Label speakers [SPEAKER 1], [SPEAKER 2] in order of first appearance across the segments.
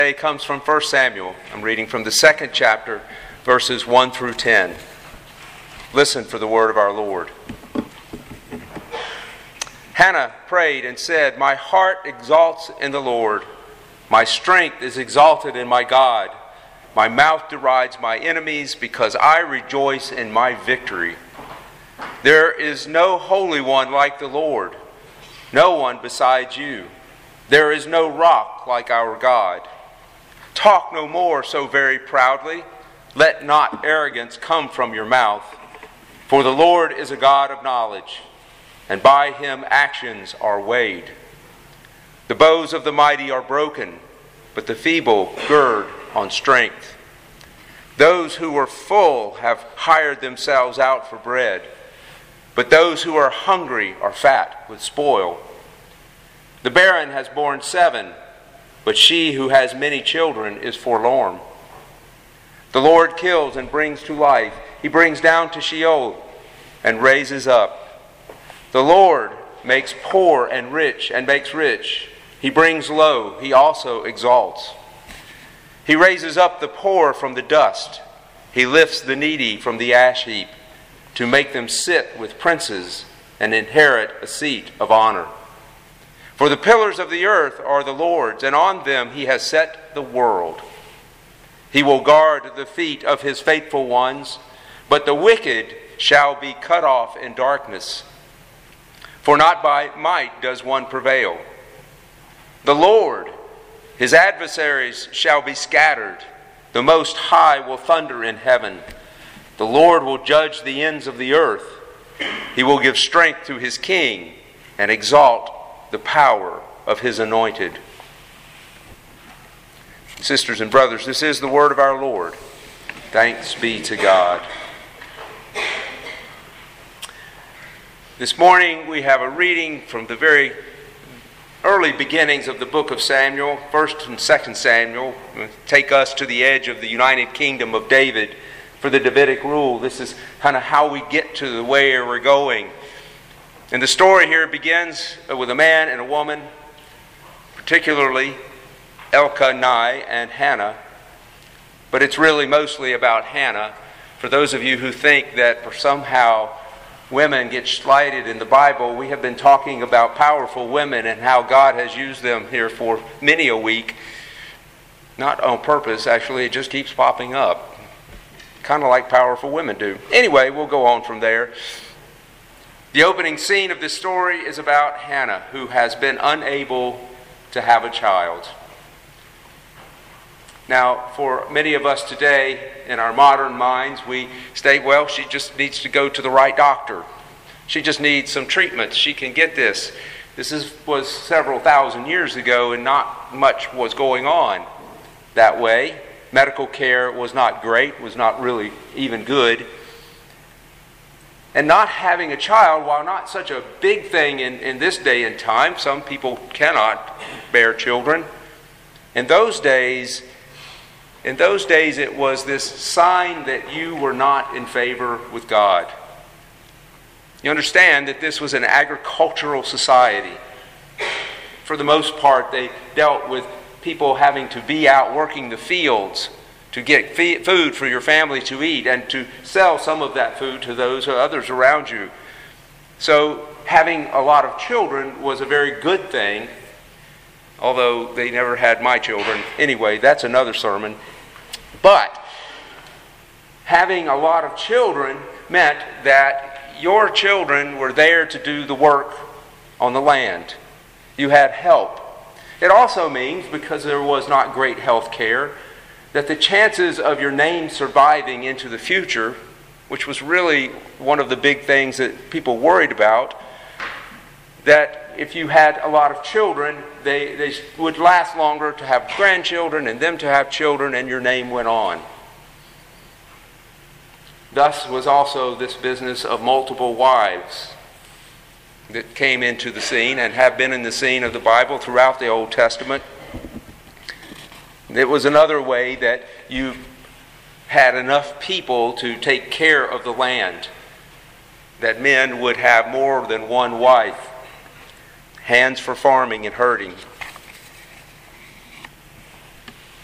[SPEAKER 1] Today comes from 1 Samuel. I'm reading from the second chapter, verses 1 through 10. Listen for the word of our Lord. Hannah prayed and said, "My heart exalts in the Lord. My strength is exalted in my God. My mouth derides my enemies because I rejoice in my victory. There is no holy one like the Lord, no one besides you. There is no rock like our God. Talk no more so very proudly. Let not arrogance come from your mouth. For the Lord is a God of knowledge, and by him actions are weighed. The bows of the mighty are broken, but the feeble gird on strength. Those who are full have hired themselves out for bread, but those who are hungry are fat with spoil. The barren has borne 7, but she who has many children is forlorn. The Lord kills and brings to life. He brings down to Sheol and raises up. The Lord makes poor and makes rich. He brings low, he also exalts. He raises up the poor from the dust. He lifts the needy from the ash heap to make them sit with princes and inherit a seat of honor. For the pillars of the earth are the Lord's, and on them he has set the world. He will guard the feet of his faithful ones, but the wicked shall be cut off in darkness. For not by might does one prevail. The Lord, his adversaries shall be scattered. The Most High will thunder in heaven. The Lord will judge the ends of the earth. He will give strength to his king and exalt the power of his anointed." Sisters and brothers, this is the word of our Lord. Thanks be to God. This morning we have a reading from the very early beginnings of the book of Samuel, 1st and 2nd Samuel, take us to the edge of the United Kingdom of David for the Davidic rule. This is kind of how we get to the way we're going. And the story here begins with a man and a woman, particularly Elkanah and Hannah. But it's really mostly about Hannah. For those of you who think that somehow women get slighted in the Bible, we have been talking about powerful women and how God has used them here for many a week. Not on purpose, actually, it just keeps popping up. Kind of like powerful women do. Anyway, we'll go on from there. The opening scene of this story is about Hannah, who has been unable to have a child. Now, for many of us today, in our modern minds, we state, well, she just needs to go to the right doctor. She just needs some treatment. She can get this. Was several thousand years ago, and not much was going on that way. Medical care was not great, was not really even good. And not having a child, while not such a big thing in this day and time, some people cannot bear children. In those days it was this sign that you were not in favor with God. You understand that this was an agricultural society. For the most part, they dealt with people having to be out working the fields to get food for your family to eat and to sell some of that food to those or others around you. So having a lot of children was a very good thing, although they never had my children. Anyway, that's another sermon. But having a lot of children meant that your children were there to do the work on the land. You had help. It also means, because there was not great health care, that the chances of your name surviving into the future, which was really one of the big things that people worried about, that if you had a lot of children, they would last longer to have grandchildren and them to have children, and your name went on. Thus was also this business of multiple wives that came into the scene and have been in the scene of the Bible throughout the Old Testament. It was another way that you had enough people to take care of the land, that men would have more than one wife, hands for farming and herding.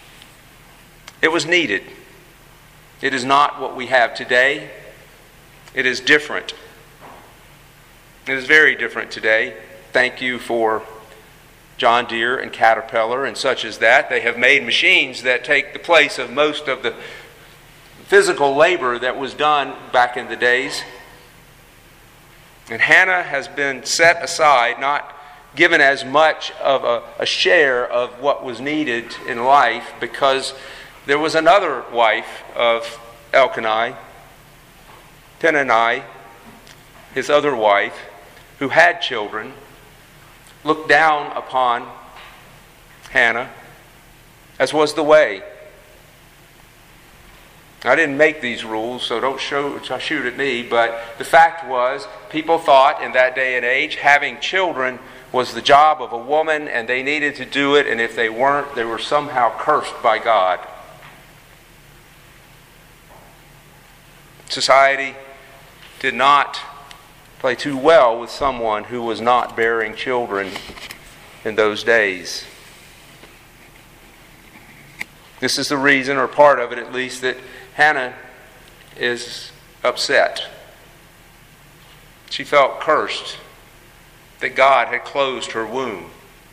[SPEAKER 1] It was needed. It is not what we have today. It is different. It is very different today. Thank you for John Deere and Caterpillar and such as that. They have made machines that take the place of most of the physical labor that was done back in the days. And Hannah has been set aside, not given as much of a share of what was needed in life, because there was another wife of Elkanah, Peninnah, his other wife, who had children, looked down upon Hannah, as was the way. I didn't make these rules, so don't shoot at me, but the fact was, people thought in that day and age, having children was the job of a woman, and they needed to do it, and if they weren't, they were somehow cursed by God. Society did not play too well with someone who was not bearing children in those days. This is the reason, or part of it at least, that Hannah is upset. She felt cursed that God had closed her womb.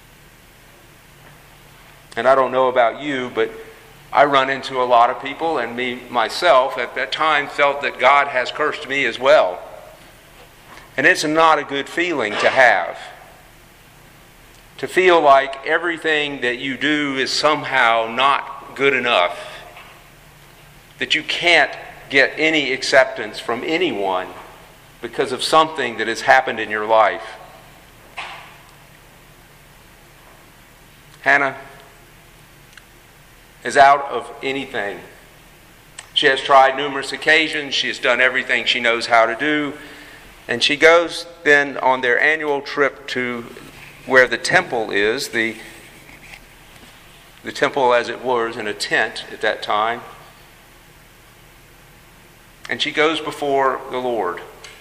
[SPEAKER 1] And I don't know about you, but I run into a lot of people, and me myself at that time felt that God has cursed me as well. And it's not a good feeling to have. To feel like everything that you do is somehow not good enough. That you can't get any acceptance from anyone because of something that has happened in your life. Hannah is out of anything. She has tried numerous occasions. She has done everything she knows how to do. And she goes then on their annual trip to where the temple is, the temple as it was in a tent at that time. And she goes before the Lord.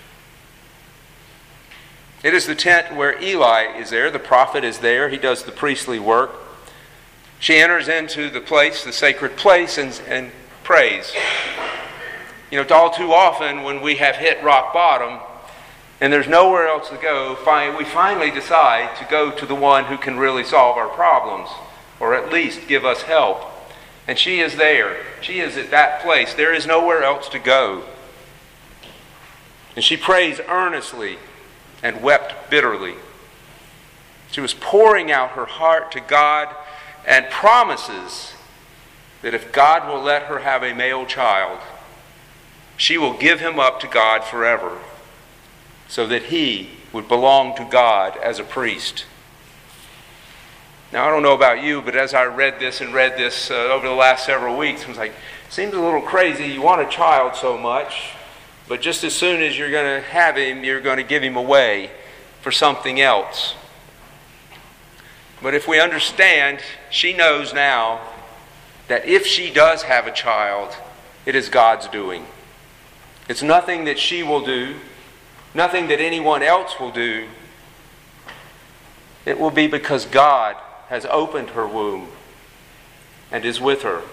[SPEAKER 1] It is the tent where Eli is there. The prophet is there. He does the priestly work. She enters into the place, the sacred place, and prays. You know, all too often when we have hit rock bottom and there's nowhere else to go, we finally decide to go to the one who can really solve our problems, or at least give us help. And she is there. She is at that place. There is nowhere else to go. And she prays earnestly and wept bitterly. She was pouring out her heart to God and promises that if God will let her have a male child, she will give him up to God forever, so that he would belong to God as a priest. Now, I don't know about you, but as I read this over the last several weeks, I was like, seems a little crazy. You want a child so much, but just as soon as you're going to have him, you're going to give him away for something else. But if we understand, she knows now that if she does have a child, it is God's doing. It's nothing that she will do, nothing that anyone else will do. It will be because God has opened her womb and is with her.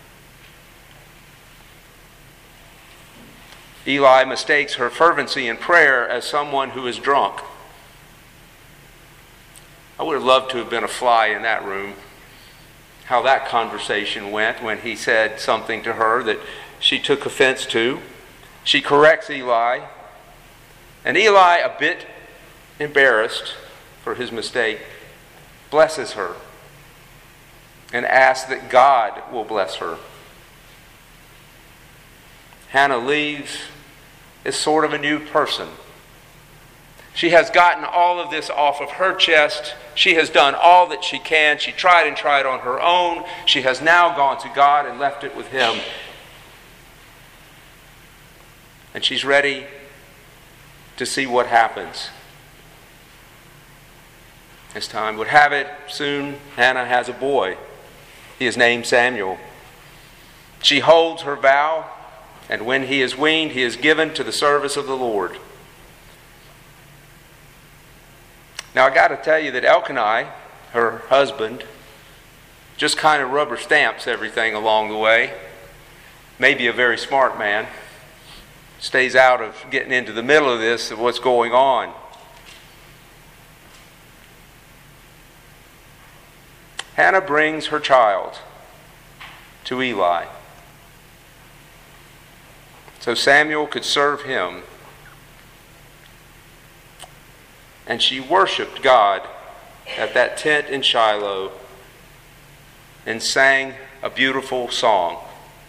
[SPEAKER 1] Eli mistakes her fervency in prayer as someone who is drunk. I would have loved to have been a fly in that room. How that conversation went when he said something to her that she took offense to. She corrects Eli. And Eli, a bit embarrassed for his mistake, blesses her and asks that God will bless her. Hannah leaves as sort of a new person. She has gotten all of this off of her chest. She has done all that she can. She tried and tried on her own. She has now gone to God and left it with Him. And she's ready to see what happens. As time would have it, soon Hannah has a boy. He is named Samuel. She holds her vow, and when he is weaned, he is given to the service of the Lord. Now I got to tell you that Elkanah, her husband, just kind of rubber stamps everything along the way. Maybe a very smart man. Stays out of getting into the middle of this, of what's going on. Hannah brings her child to Eli so Samuel could serve him. And she worshiped God at that tent in Shiloh and sang a beautiful song.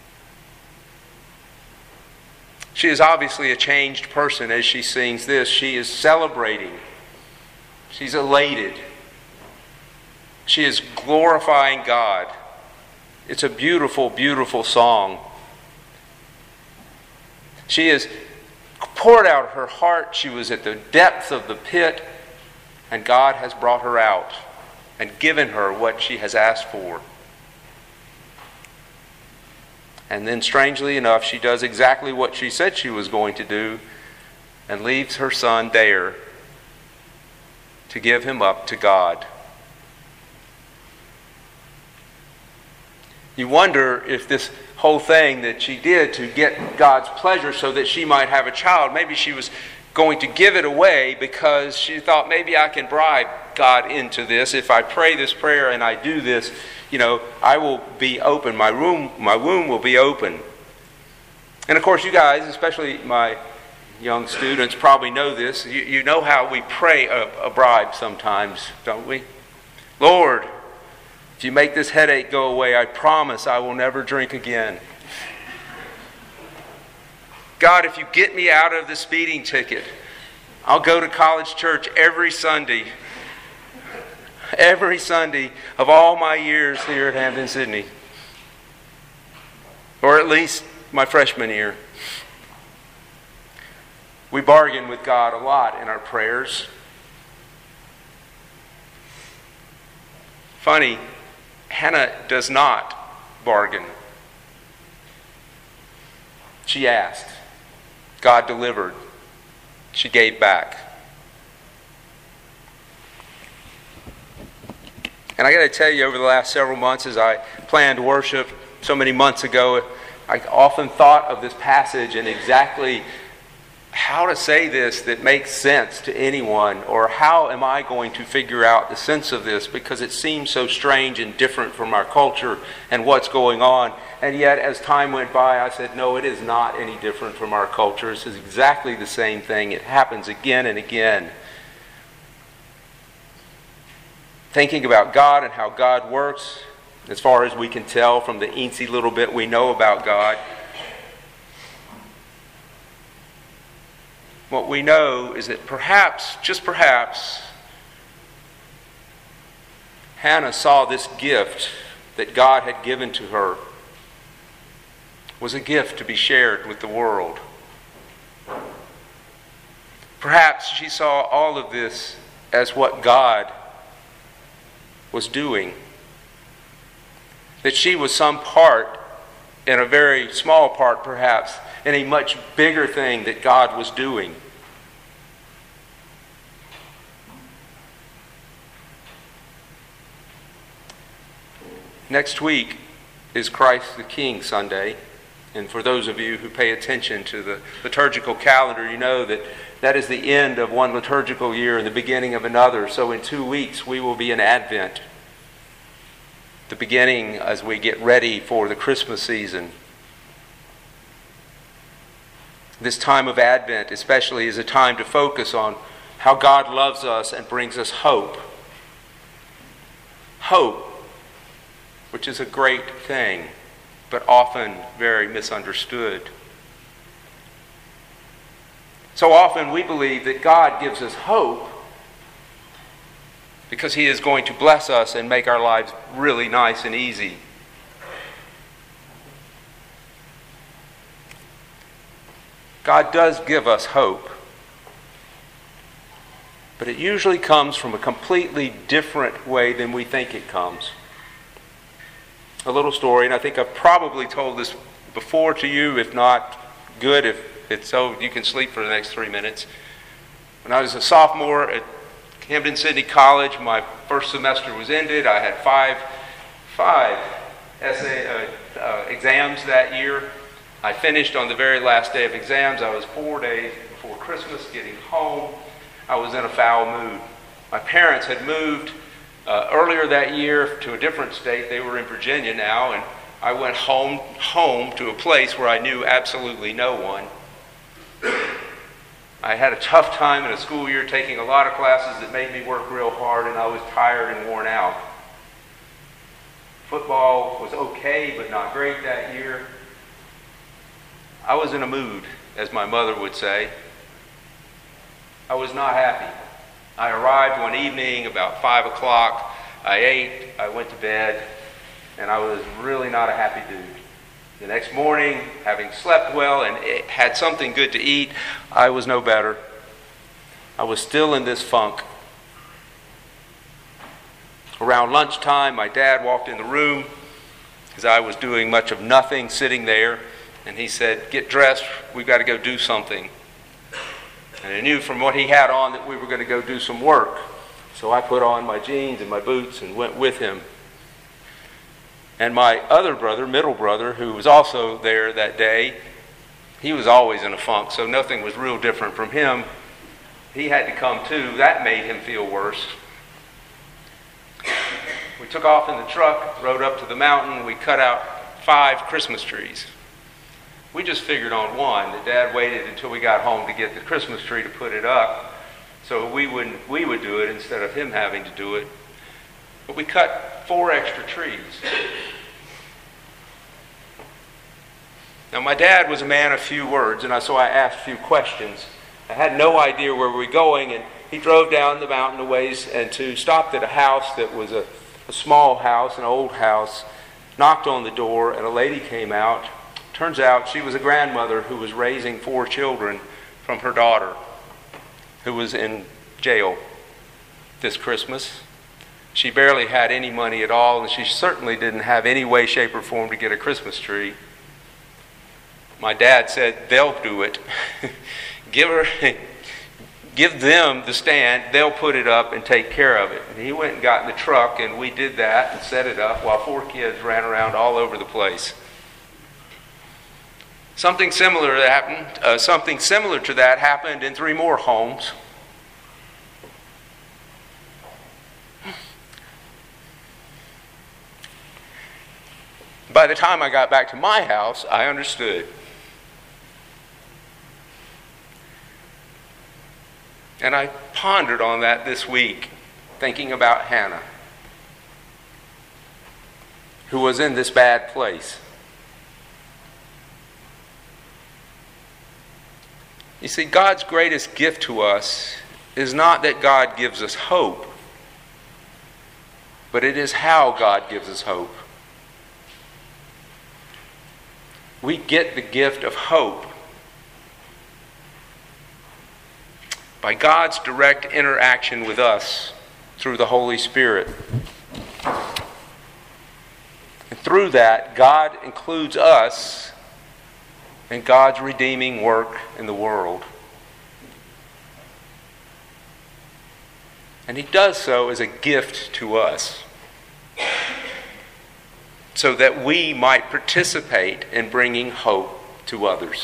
[SPEAKER 1] She is obviously a changed person as she sings this. She is celebrating. She's elated. She is glorifying God. It's a beautiful, beautiful song. She has poured out her heart. She was at the depths of the pit, and God has brought her out and given her what she has asked for. And then, strangely enough, she does exactly what she said she was going to do and leaves her son there to give him up to God. You wonder if this whole thing that she did to get God's pleasure so that she might have a child, maybe she was going to give it away because she thought, maybe I can bribe God into this. If I pray this prayer and I do this, I will be open. My womb will be open. And of course, you guys, especially my young students, probably know this. You know how we pray a bribe sometimes, don't we? Lord, if you make this headache go away, I promise I will never drink again. God, if you get me out of the speeding ticket, I'll go to college church every Sunday. Every Sunday of all my years here at Hampden-Sydney. Or at least my freshman year. We bargain with God a lot in our prayers. Funny, Hannah does not bargain. She asked. God delivered. She gave back. And I got to tell you, over the last several months as I planned worship so many months ago, I often thought of this passage and exactly how to say this that makes sense to anyone, or how am I going to figure out the sense of this, because it seems so strange and different from our culture and what's going on. And yet, as time went by, I said, no, it is not any different from our culture. This is exactly the same thing. It happens again and again. Thinking about God and how God works, as far as we can tell from the eensy little bit we know about God, what we know is that perhaps, just perhaps, Hannah saw this gift that God had given to her was a gift to be shared with the world. Perhaps she saw all of this as what God was doing. That she was some part, in a very small part perhaps, in a much bigger thing that God was doing. Next week is Christ the King Sunday. And for those of you who pay attention to the liturgical calendar, you know that that is the end of one liturgical year and the beginning of another. So in 2 weeks we will be in Advent. The beginning as we get ready for the Christmas season. This time of Advent especially is a time to focus on how God loves us and brings us hope. Hope, which is a great thing, but often very misunderstood. So often we believe that God gives us hope because He is going to bless us and make our lives really nice and easy. God does give us hope, but it usually comes from a completely different way than we think it comes. A little story, and I think I've probably told this before to you. If not, good. If it's so, you can sleep for the next 3 minutes. When I was a sophomore at Hampden-Sydney College, my first semester was ended. I had 5 essay exams that year. I finished on the very last day of exams. I was 4 days before Christmas getting home. I was in a foul mood. My parents had moved earlier that year to a different state. They were in Virginia now, and I went home to a place where I knew absolutely no one. I had a tough time in a school year, taking a lot of classes that made me work real hard, and I was tired and worn out. Football was okay, but not great that year. I was in a mood, as my mother would say. I was not happy. I arrived one evening about 5 o'clock. I ate, I went to bed, and I was really not a happy dude. The next morning, having slept well and had something good to eat, I was no better. I was still in this funk. Around lunchtime, my dad walked in the room because I was doing much of nothing, sitting there, and he said, "Get dressed, we've got to go do something." And I knew from what he had on that we were going to go do some work. So I put on my jeans and my boots and went with him. And my other brother, middle brother, who was also there that day, he was always in a funk, so nothing was real different from him. He had to come too. That made him feel worse. We took off in the truck, rode up to the mountain. We cut out 5 Christmas trees. We just figured on one. The Dad waited until we got home to get the Christmas tree to put it up, so we would do it instead of him having to do it. But we cut 4 extra trees. Now, my dad was a man of few words, and so I asked a few questions. I had no idea where we were going, and he drove down the mountain a ways and stopped at a house that was a small house, an old house, knocked on the door, and a lady came out. Turns out she was a grandmother who was raising 4 children from her daughter, who was in jail this Christmas. She barely had any money at all, and she certainly didn't have any way, shape, or form to get a Christmas tree. My dad said, "They'll do it. Give them the stand. They'll put it up and take care of it." And he went and got in the truck, and we did that and set it up while 4 kids ran around all over the place. Something similar to that happened in 3 more homes. By the time I got back to my house, I understood. And I pondered on that this week, thinking about Hannah, who was in this bad place. You see, God's greatest gift to us is not that God gives us hope, but it is how God gives us hope. We get the gift of hope by God's direct interaction with us through the Holy Spirit. And through that, God includes us in God's redeeming work in the world. And He does so as a gift to us, so that we might participate in bringing hope to others.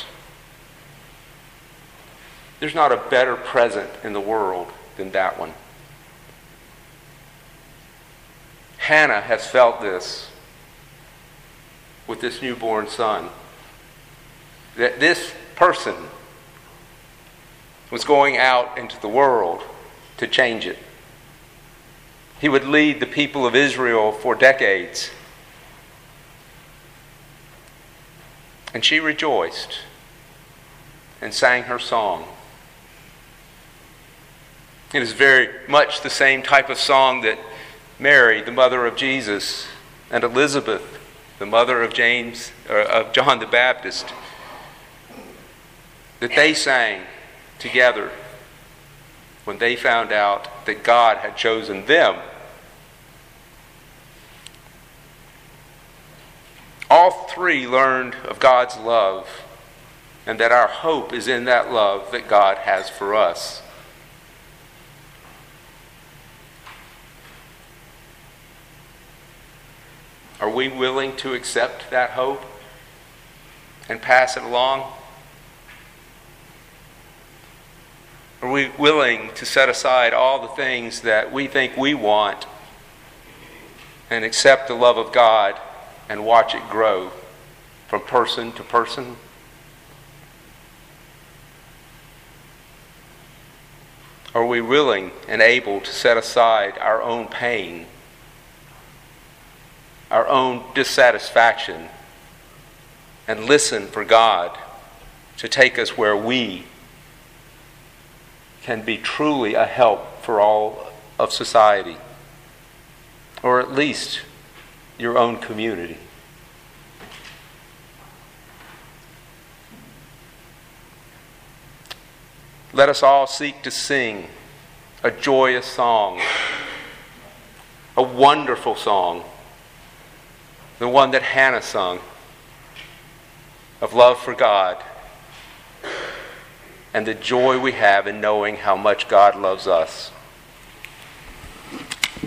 [SPEAKER 1] There's not a better present in the world than that one. Hannah has felt this with this newborn son. That this person was going out into the world to change it. He would lead the people of Israel for decades. And she rejoiced and sang her song. It is very much the same type of song that Mary, the mother of Jesus, and Elizabeth, the mother of John the Baptist, that they sang together when they found out that God had chosen them. All 3 learned of God's love, and that our hope is in that love that God has for us. Are we willing to accept that hope and pass it along? Are we willing to set aside all the things that we think we want and accept the love of God and watch it grow from person to person? Are we willing and able to set aside our own pain, our own dissatisfaction, and listen for God to take us where we can be truly a help for all of society, or at least your own community? Let us all seek to sing a joyous song, a wonderful song, the one that Hannah sung, of love for God and the joy we have in knowing how much God loves us.